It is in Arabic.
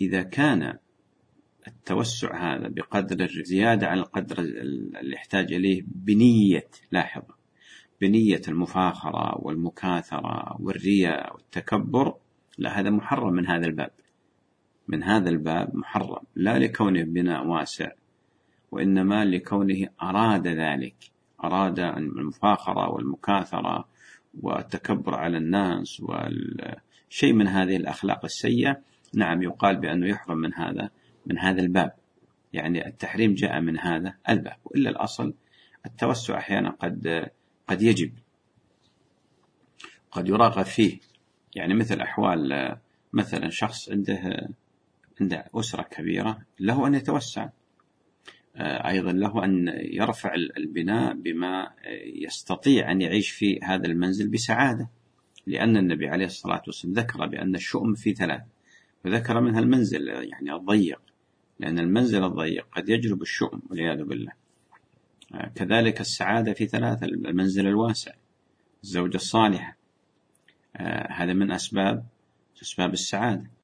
إذا كان التوسع هذا بقدر زيادة عن القدر اللي يحتاج إليه بنية، لاحظ، بنية المفاخرة والمكاثرة والرياء والتكبر، لا، هذا محرم من هذا الباب، من هذا الباب محرم، لا لكونه بناء واسع، وإنما لكونه أراد ذلك، أراد المفاخرة والمكاثرة والتكبر على الناس والشيء من هذه الأخلاق السيئة. نعم، يقال بأنه يحرم من هذا الباب، يعني التحريم جاء من هذا الباب. وإلا الأصل التوسع أحيانا قد يجب، قد يراغب فيه، يعني مثل أحوال مثلا شخص عنده أسرة كبيرة، له أن يتوسع، أيضا له أن يرفع البناء بما يستطيع أن يعيش في هذا المنزل بسعادة، لأن النبي عليه الصلاة والسلام ذكر بأن الشؤم في ثلاث، وذكر منها المنزل يعني الضيق، لأن المنزل الضيق قد يجلب الشؤم والعياذ بالله. كذلك السعادة في ثلاثة، المنزل الواسع، الزوجة الصالحة، هذا من أسباب السعادة.